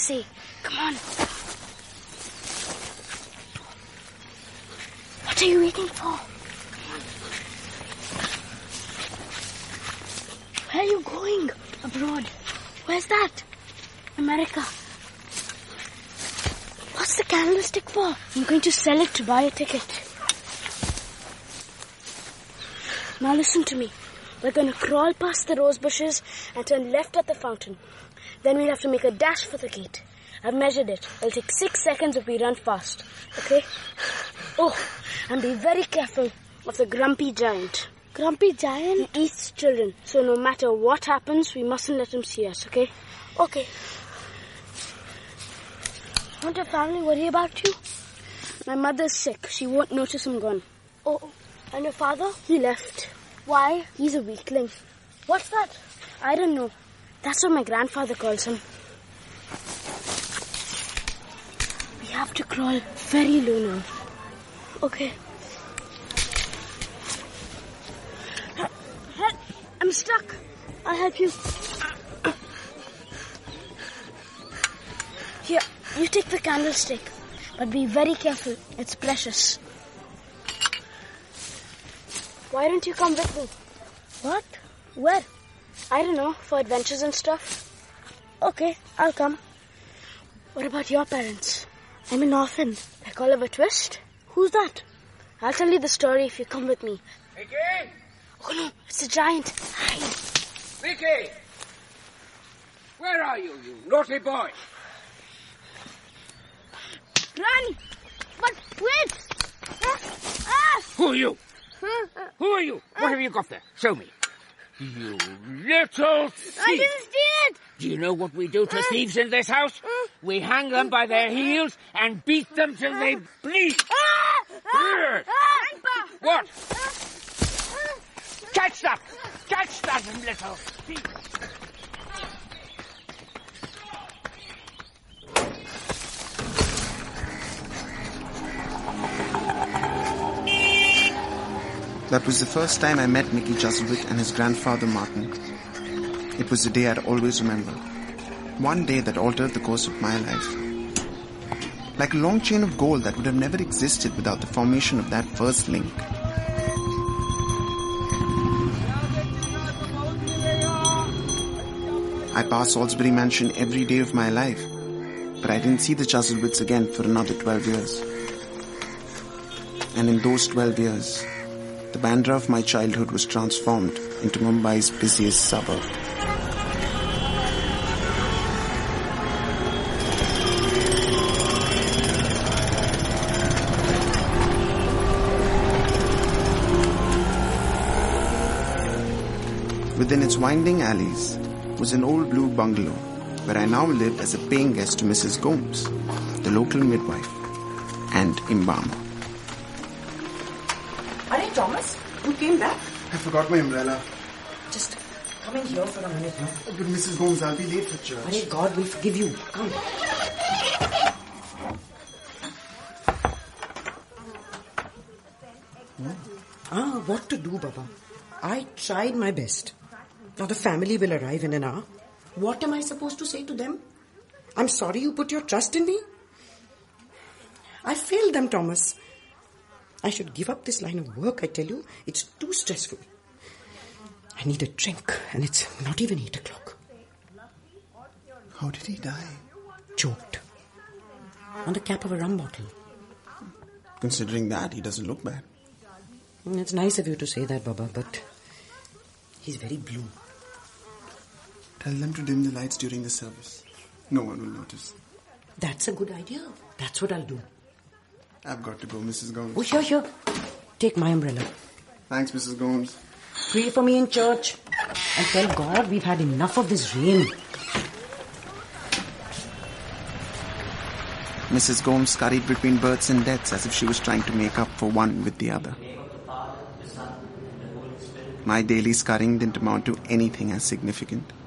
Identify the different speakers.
Speaker 1: say. Come on. What are you waiting for? Where are you going? Abroad. Where's that? America. What's the candlestick for? I'm going to sell it to buy a ticket. Now listen to me. We're going to crawl past the rose bushes and turn left at the fountain. Then we'll have to make a dash for the gate. I've measured it. It'll take 6 seconds if we run fast. Okay? Oh, and be very careful of the grumpy giant. Grumpy giant? He eats children. So no matter what happens, we mustn't let him see us, okay? Okay. Won't your family worry about you? My mother's sick. She won't notice I'm gone. Oh, and your father? He left. Why? He's a weakling. What's that? I don't know. That's what my grandfather calls him. We have to crawl very low now. Okay. I'm stuck. I'll help you. Here, you take the candlestick. But be very careful. It's precious. Why don't you come with me? What? Where? I don't know, for adventures and stuff. Okay, I'll come. What about your parents? I'm an orphan. Like Oliver Twist? Who's that? I'll tell you the story if you come with me.
Speaker 2: Vicky!
Speaker 1: Oh no, it's a giant. Hide.
Speaker 2: Vicky! Where are you, you naughty boy?
Speaker 1: Run! But wait!
Speaker 2: Who are you? Who are you? What have you got there? Show me. You little thief!
Speaker 1: I didn't steal it!
Speaker 2: Do you know what we do to thieves in this house? We hang them by their heels and beat them till they bleed. What? Catch that! Catch that, little thief!
Speaker 3: That was the first time I met Nicky Chuzzlewit and his grandfather Martin. It was a day I'd always remember. One day that altered the course of my life. Like a long chain of gold that would have never existed without the formation of that first link. I pass Salisbury Mansion every day of my life, but I didn't see the Chuzzlewits again for another 12 years. And in those 12 years, the Bandra of my childhood was transformed into Mumbai's busiest suburb. Within its winding alleys was an old blue bungalow where I now live as a paying guest to Mrs. Gomes, the local midwife, and embalmer.
Speaker 4: Hey, Thomas, you came back?
Speaker 3: I forgot my umbrella.
Speaker 4: Just come in here for a minute now.
Speaker 3: But Mrs. Gomes, I'll be late for church.
Speaker 4: Hey, God will forgive you. Come. What to do, Baba? I tried my best. Now the family will arrive in an hour. What am I supposed to say to them? I'm sorry you put your trust in me. I failed them, Thomas. I should give up this line of work, I tell you. It's too stressful. I need a drink, and it's not even 8 o'clock.
Speaker 3: How did he die?
Speaker 4: Choked. On the cap of a rum bottle.
Speaker 3: Considering that, he doesn't look bad.
Speaker 4: It's nice of you to say that, Baba, but he's very blue.
Speaker 3: Tell them to dim the lights during the service. No one will notice.
Speaker 4: That's a good idea. That's what I'll do.
Speaker 3: I've got to go, Mrs. Gomes.
Speaker 4: Oh, here. Take my umbrella.
Speaker 3: Thanks, Mrs. Gomes.
Speaker 4: Pray for me in church. And tell God we've had enough of this rain.
Speaker 3: Mrs. Gomes scurried between births and deaths as if she was trying to make up for one with the other. My daily scurrying didn't amount to anything as significant.